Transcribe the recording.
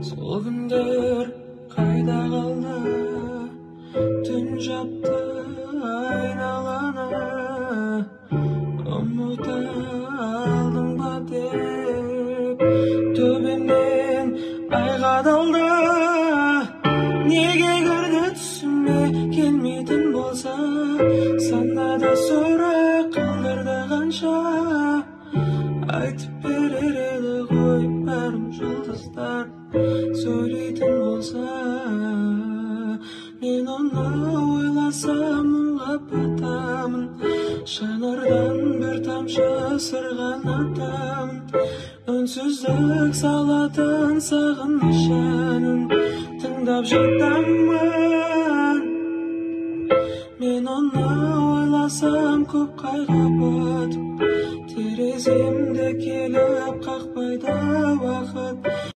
Сол күндер қайда қалды, түн жапты айналаны, ұмыта алдың ба деп төбемнен ай қадалды. Неге кірді түсіме келмейтін болса, санда сұрақ қалдырды қанша. Айтып берер еді ғой бәрін жұлдыздар сөйлейтін болса. Мен оны ойласам мұңға батамын, жанардан бір тамшы сырған атамын. Үнсіздік салатын сағыныш әнін тыңдап жатамын. Мен оны ойласам көп қайғы батып, тереземде келіп қақпайды уақыт.